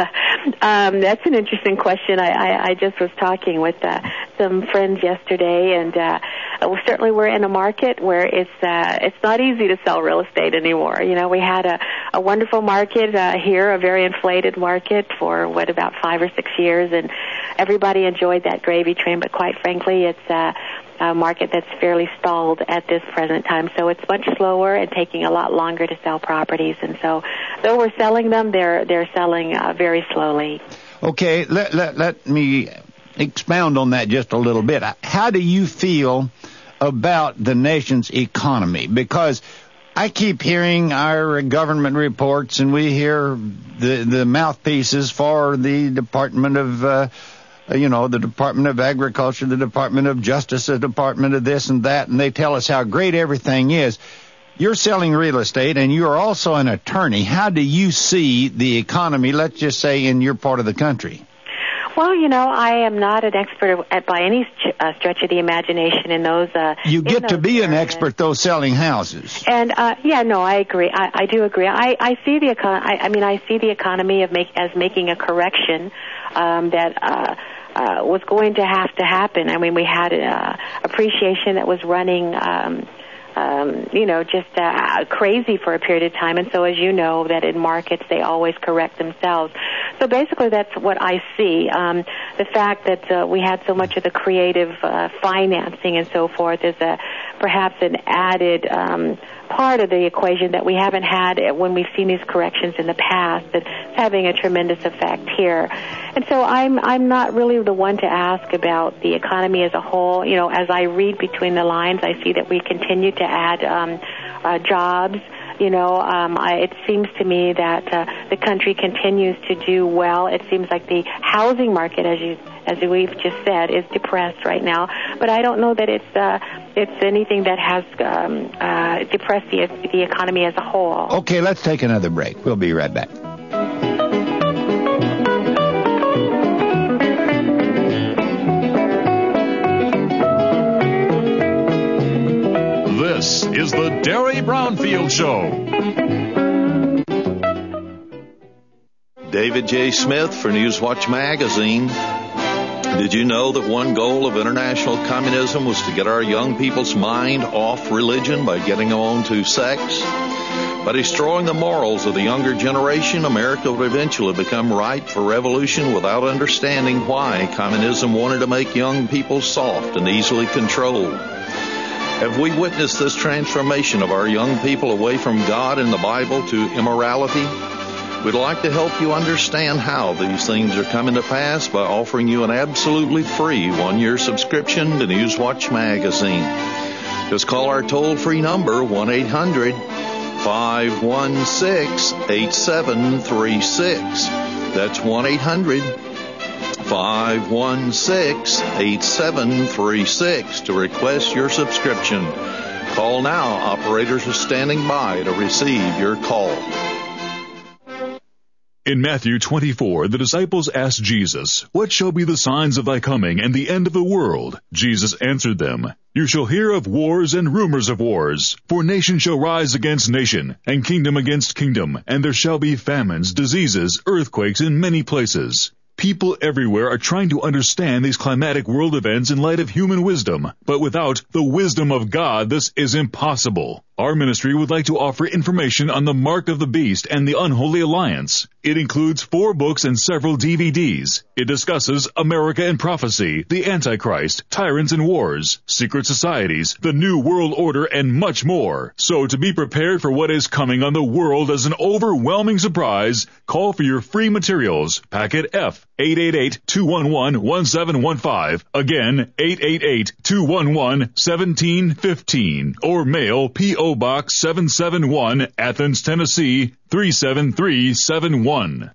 um, that's an interesting question. I, I, I just was talking with uh, some friends yesterday, and uh, certainly we're in a market where it's uh, it's not easy to sell real estate anymore. You know, we had a, a wonderful market uh, here, a very inflated market for, what, about five or six years, and everybody enjoyed that gravy train, but quite frankly, it's uh, a market that's fairly stalled at this present time. So it's much slower and taking a lot longer to sell properties. And so though we're selling them, they're they're selling uh, very slowly. Okay, let, let, let me expound on that just a little bit. How do you feel about the nation's economy? Because I keep hearing our government reports, and we hear the, the mouthpieces for the Department of... Uh, you know, the Department of Agriculture, the Department of Justice, the Department of this and that, and they tell us how great everything is. You're selling real estate, and you're also an attorney. How do you see the economy, let's just say, in your part of the country? Well, you know, I am not an expert at, by any st- uh, stretch of the imagination in those. Uh, you get those to be areas. An expert, though, selling houses. And uh, yeah, no, I agree. I, I do agree. I, I see the econ- I, I mean, I see the economy of make as making a correction um, that. Uh, Uh, was going to have to happen. I mean, we had uh, appreciation that was running, um, um, you know, just uh, crazy for a period of time. And so, as you know, that in markets they always correct themselves. So basically, that's what I see. Um, the fact that uh, we had so much of the creative uh, financing and so forth is a, perhaps an added um, part of the equation that we haven't had when we've seen these corrections in the past. That's having a tremendous effect here. And so I'm I'm not really the one to ask about the economy as a whole. You know, as I read between the lines, I see that we continue to add um, uh, jobs. You know, um, I, it seems to me that uh, the country continues to do well. It seems like the housing market, as you as we've just said, is depressed right now. But I don't know that it's uh, it's anything that has um, uh, depressed the the economy as a whole. Okay, let's take another break. We'll be right back. This is the Derry Brownfield Show. David J. Smith for Newswatch Magazine. Did you know that one goal of international communism was to get our young people's mind off religion by getting them on to sex? By destroying the morals of the younger generation, America would eventually become ripe for revolution without understanding why communism wanted to make young people soft and easily controlled. Have we witnessed this transformation of our young people away from God and the Bible to immorality? We'd like to help you understand how these things are coming to pass by offering you an absolutely free one-year subscription to Newswatch magazine. Just call our toll-free number, one eight hundred five one six eight seven three six. That's one eight hundred five one six eight seven three six to request your subscription. Call now. Operators are standing by to receive your call. In Matthew twenty-four, the disciples asked Jesus, "What shall be the signs of thy coming and the end of the world?" Jesus answered them, "You shall hear of wars and rumors of wars. For nation shall rise against nation, and kingdom against kingdom, and there shall be famines, diseases, earthquakes in many places." People everywhere are trying to understand these climatic world events in light of human wisdom, but without the wisdom of God, this is impossible. Our ministry would like to offer information on the Mark of the Beast and the Unholy Alliance. It includes four books and several D V Ds. It discusses America and Prophecy, the Antichrist, Tyrants and Wars, Secret Societies, the New World Order, and much more. So to be prepared for what is coming on the world as an overwhelming surprise, call for your free materials. Packet F, eight eight eight, two one one, one seven one five. Again, eight eight eight, two one one, one seven one five. Or mail P O Box seven seven one, Athens, Tennessee, three seven three seven one.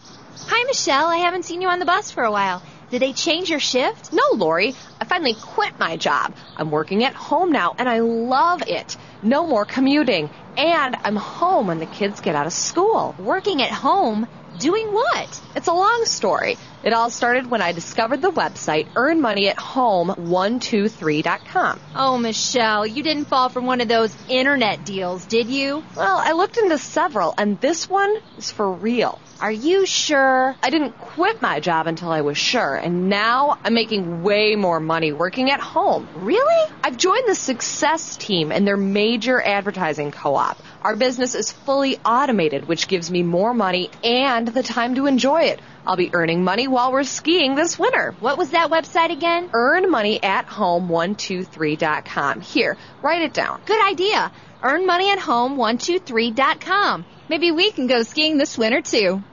Hi, Michelle. I haven't seen you on the bus for a while. Did they change your shift? No, Lori. I finally quit my job. I'm working at home now, and I love it. No more commuting. And I'm home when the kids get out of school. Working at home? Doing what? It's a long story. It all started when I discovered the website earn money at home one two three dot com. Oh, Michelle, you didn't fall for one of those internet deals, did you? Well, I looked into several, and this one is for real. Are you sure? I didn't quit my job until I was sure, and now I'm making way more money working at home. Really? I've joined the Success Team and their major advertising co-op. Our business is fully automated, which gives me more money and the time to enjoy it. I'll be earning money while we're skiing this winter. What was that website again? earn money at home one two three dot com. Here, write it down. Good idea. earn money at home one two three dot com. Maybe we can go skiing this winter, too.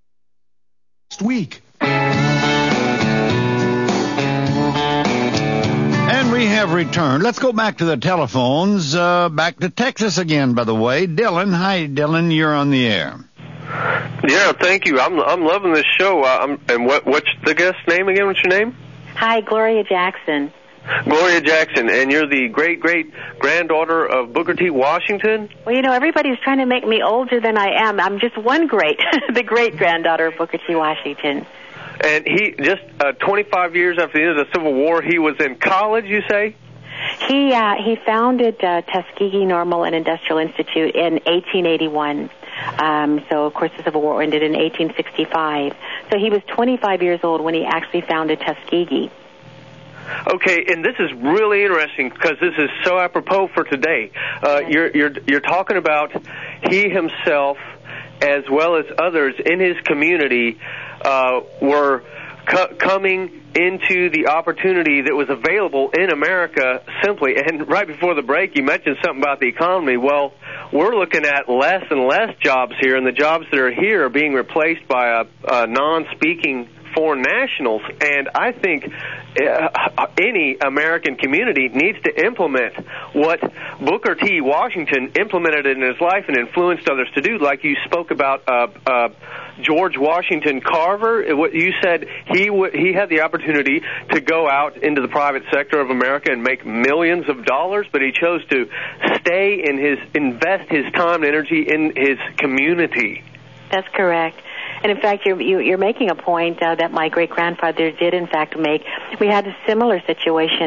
Next week. And we have returned. Let's go back to the telephones. Uh, back to Texas again, by the way. Dylan. Hi, Dylan. You're on the air. Yeah, thank you. I'm I'm loving this show. Uh, I'm, and what what's the guest's name again? What's your name? Hi, Gloria Jackson. Gloria Jackson, and you're the great-great granddaughter of Booker T. Washington? Well, you know, everybody's trying to make me older than I am. I'm just one great, the great-granddaughter of Booker T. Washington. And he, just uh, twenty-five years after the end of the Civil War, he was in college, you say? He uh, he founded uh, Tuskegee Normal and Industrial Institute in eighteen eighty-one. Um, so, of course, the Civil War ended in eighteen sixty-five. So he was twenty-five years old when he actually founded Tuskegee. Okay, and this is really interesting because this is so apropos for today. Uh, you're you're you're talking about he himself, as well as others in his community, uh, were co- coming into the opportunity that was available in America simply. And right before the break, you mentioned something about the economy. Well, we're looking at less and less jobs here, and the jobs that are here are being replaced by a, a non-speaking foreign nationals. And I think uh, any American community needs to implement what Booker T. Washington implemented in his life and influenced others to do, like you spoke about uh, uh, George Washington Carver. What you said, he w- he had the opportunity to go out into the private sector of America and make millions of dollars, but he chose to stay in his, invest his time and energy in his community. That's correct. And, in fact, you're, you, you're making a point uh, that my great-grandfather did, in fact, make. We had a similar situation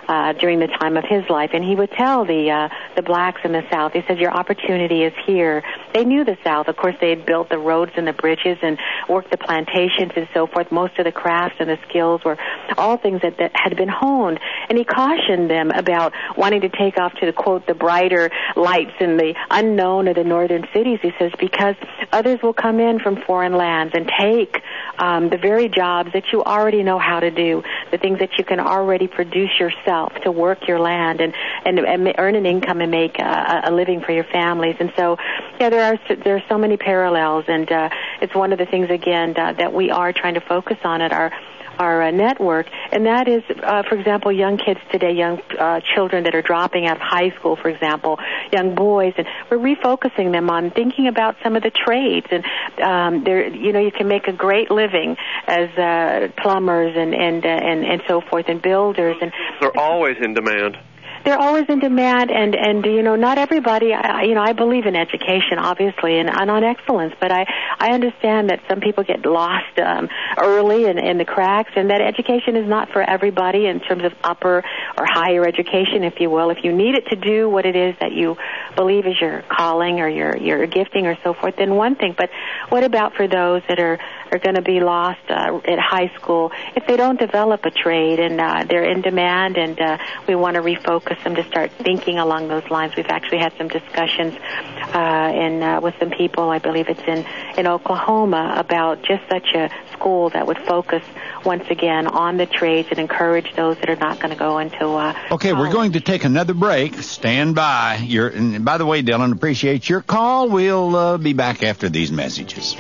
uh, during the time of his life, and he would tell the uh, the blacks in the South, he says, your opportunity is here. They knew the South. Of course, they had built the roads and the bridges and worked the plantations and so forth. Most of the crafts and the skills were all things that, that had been honed. And he cautioned them about wanting to take off to the, quote, the brighter lights in the unknown of the northern cities. He says, because others will come in from foreign lands and take um, the very jobs that you already know how to do, the things that you can already produce yourself to work your land and, and, and earn an income and make a, a living for your families. And so, yeah, there are there are so many parallels, and uh, it's one of the things, again, uh, that we are trying to focus on at our our uh, network, and that is, uh, for example, young kids today, young uh, children that are dropping out of high school, for example, young boys, and we're refocusing them on thinking about some of the trades. And um, there, you know, you can make a great living as uh, plumbers and and, uh, and and so forth, and builders, and they're always in demand. They're always in demand, and, and you know, not everybody, I, you know, I believe in education, obviously, and, and on excellence, but I, I understand that some people get lost um, early in, in the cracks, and that education is not for everybody in terms of upper or higher education, if you will. If you need it to do what it is that you believe is your calling or your, your gifting or so forth, then one thing. But what about for those that are, are going to be lost uh, at high school if they don't develop a trade and uh, they're in demand, and uh, we want to refocus them to start thinking along those lines? We've actually had some discussions uh, in, uh, with some people, I believe it's in, in Oklahoma, about just such a school that would focus once again on the trades and encourage those that are not going to go into uh, Okay, college. We're going to take another break. Stand by. You're, and by the way, Dylan, appreciate your call. We'll uh, be back after these messages.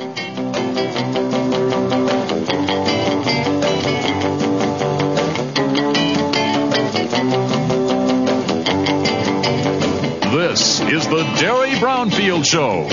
This is the Derry Brownfield Show.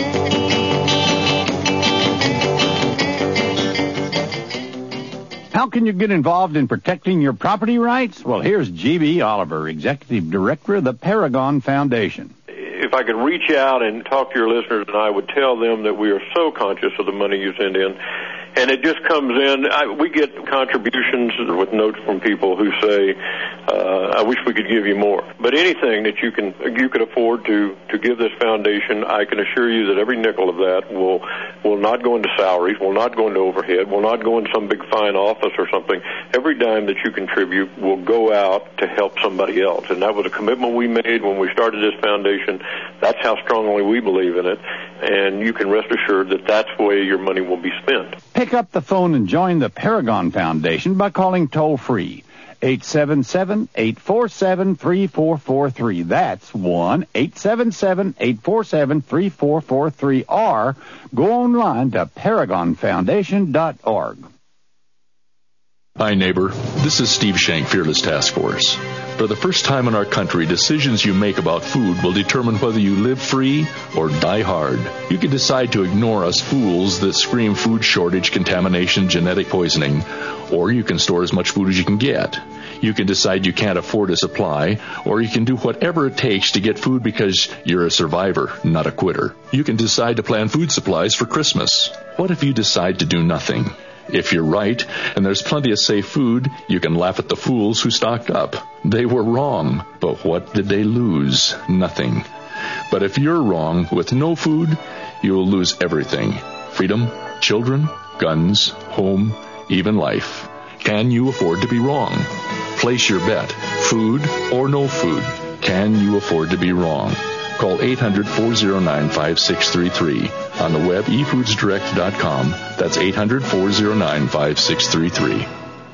How can you get involved in protecting your property rights? Well, here's G B Oliver, Executive Director of the Paragon Foundation. If I could reach out and talk to your listeners, and I would tell them that we are so conscious of the money you send in. And it just comes in. I, we get contributions with notes from people who say, uh, I wish we could give you more. But anything that you can you could afford to, to give this foundation, I can assure you that every nickel of that will will not go into salaries, will not go into overhead, will not go into some big fine office or something. Every dime that you contribute will go out to help somebody else. And that was a commitment we made when we started this foundation. That's how strongly we believe in it. And you can rest assured that that's the way your money will be spent. Pick up the phone and join the Paragon Foundation by calling toll-free eight seven seven, eight four seven, three four four three. That's one eight seven seven, eight four seven, three four four three, or go online to paragon foundation dot org. Hi, neighbor. This is Steve Shank, Fearless Task Force. For the first time in our country, decisions you make about food will determine whether you live free or die hard. You can decide to ignore us fools that scream food shortage, contamination, genetic poisoning, or you can store as much food as you can get. You can decide you can't afford a supply, or you can do whatever it takes to get food because you're a survivor, not a quitter. You can decide to plan food supplies for Christmas. What if you decide to do nothing? If you're right, and there's plenty of safe food, you can laugh at the fools who stocked up. They were wrong, but what did they lose? Nothing. But if you're wrong, with no food, you'll lose everything. Freedom, children, guns, home, even life. Can you afford to be wrong? Place your bet. Food or no food. Can you afford to be wrong? Call eight hundred, four oh nine, five six three three. On the web, e foods direct dot com. That's eight hundred, four oh nine, five six three three.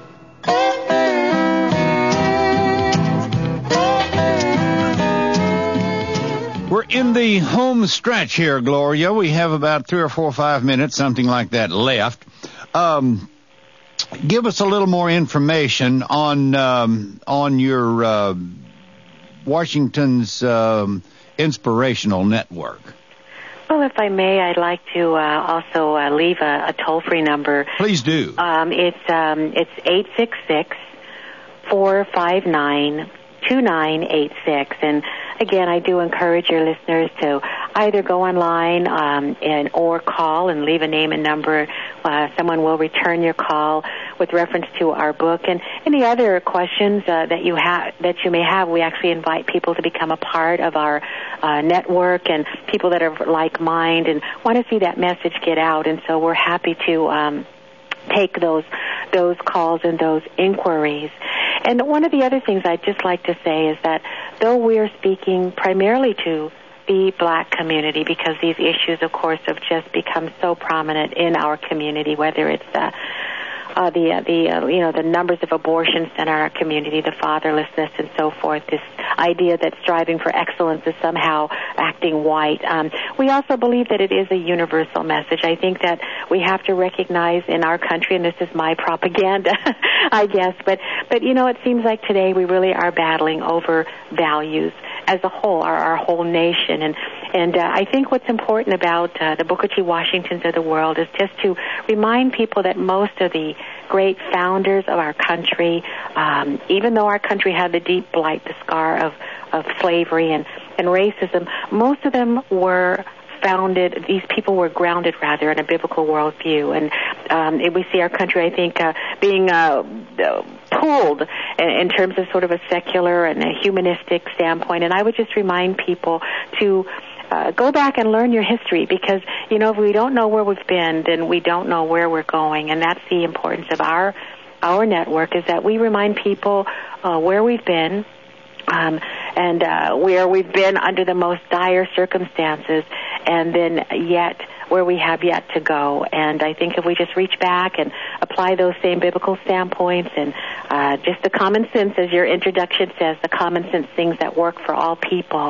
We're in the home stretch here, Gloria. We have about three or four or five minutes, something like that, left. Um, give us a little more information on um, on your uh, Washington's um, Inspirational Network. Well, if I may, I'd like to uh, also uh, leave a, a toll-free number. Please do. Um, it's um, it's eight six six, four five nine, two nine eight six. And again, I do encourage your listeners to either go online um, and or call and leave a name and number. Uh, someone will return your call. with reference to our book. And any other questions uh, that you have, that you may have, we actually invite people to become a part of our uh, network, and people that are like mind and want to see that message get out. And so we're happy to um, take those those calls and those inquiries. And one of the other things I'd just like to say is that though we're speaking primarily to the black community, because these issues, of course, have just become so prominent in our community, whether it's uh, uh, the uh, the uh, you know the numbers of abortions in our community, the fatherlessness, and so forth. This idea that striving for excellence is somehow acting white. Um, we also believe that it is a universal message. I think that we have to recognize in our country, and this is my propaganda, I guess, but but you know, it seems like today we really are battling over values as a whole, our, our whole nation. And and uh, I think what's important about uh, the Booker T. Washingtons of the world is just to remind people that most of the great founders of our country, um, even though our country had the deep blight, the scar of, of slavery and, and racism, most of them were founded, these people were grounded, rather, in a biblical worldview. And um, we see our country, I think, uh, being uh, pulled in, in terms of sort of a secular and a humanistic standpoint. And I would just remind people to uh, go back and learn your history, because, you know, if we don't know where we've been, then we don't know where we're going. And that's the importance of our our network, is that we remind people uh, where we've been, Um, and uh, where we've been under the most dire circumstances, and then yet where we have yet to go. And I think if we just reach back and apply those same biblical standpoints and uh, just the common sense, as your introduction says, the common sense things that work for all people,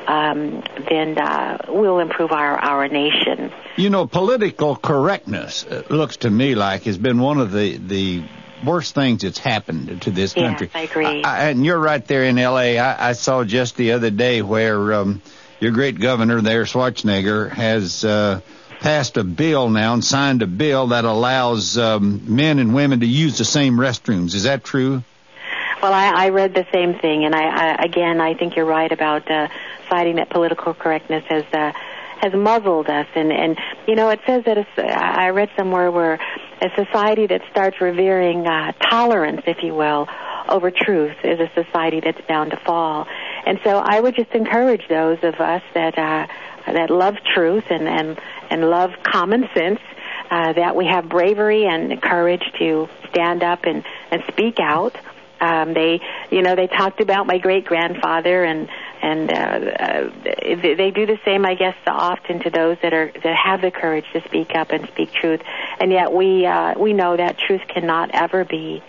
um, then uh, we'll improve our, our nation. You know, political correctness, it looks to me like, has been one of the, the worst things that's happened to this country. Yes, I agree. I, and you're right there in L A. I, I saw just the other day where um, your great governor there, Schwarzenegger, has uh, passed a bill now and signed a bill that allows um, men and women to use the same restrooms. Is that true? Well, I, I read the same thing, and I, I again, I think you're right about uh, citing that political correctness has uh, has muzzled us. And, and you know, it says that it's, I read somewhere where a society that starts revering uh, tolerance, if you will, over truth is a society that's bound to fall. And so I would just encourage those of us that uh, that love truth and, and, and love common sense, uh, that we have bravery and courage to stand up and, and speak out. Um, they, you know, they talked about my great-grandfather, and and uh, uh, they, they do the same, I guess, often to those that are that have the courage to speak up and speak truth. And yet we uh, we know that truth cannot ever be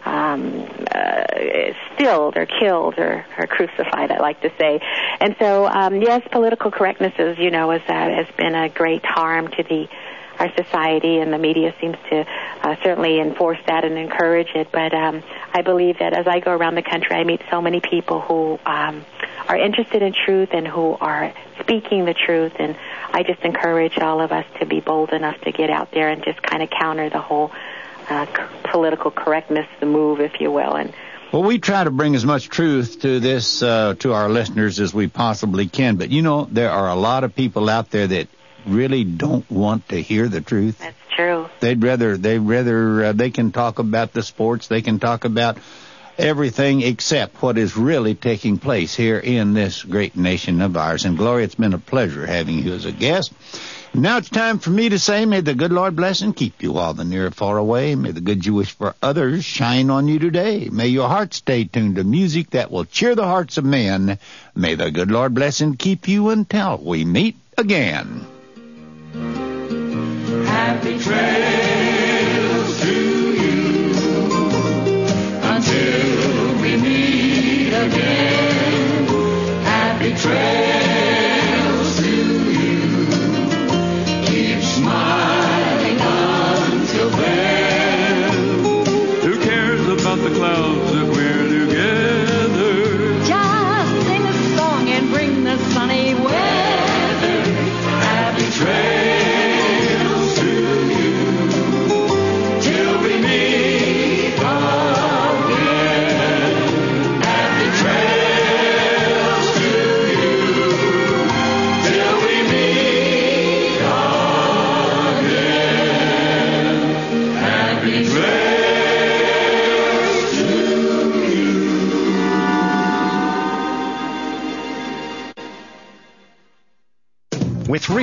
um, uh, stilled or killed or, or crucified, I like to say. And so, um, yes, political correctness is, you know, is, uh, has been a great harm to the our society, and the media seems to uh, certainly enforce that and encourage it. But um, I believe that as I go around the country, I meet so many people who um, are interested in truth and who are speaking the truth, and I just encourage all of us to be bold enough to get out there and just kind of counter the whole uh, c- political correctness, the move, if you will. And well, we try to bring as much truth to this, uh, to our listeners as we possibly can. But, you know, there are a lot of people out there that really don't want to hear the truth. That's true. They'd rather, they'd rather, uh, they can talk about the sports, they can talk about everything except what is really taking place here in this great nation of ours. And Gloria, it's been a pleasure having you as a guest. Now it's time for me to say, may the good Lord bless and keep you all the near and far away. May the good you wish for others shine on you today. May your heart stay tuned to music that will cheer the hearts of men. May the good Lord bless and keep you until we meet again. Happy trails to you until we meet again. Happy trails to you. Keep smiling until then. Who cares about the clouds if we're together? Just sing a song and bring the sunny weather. Happy trails to you. With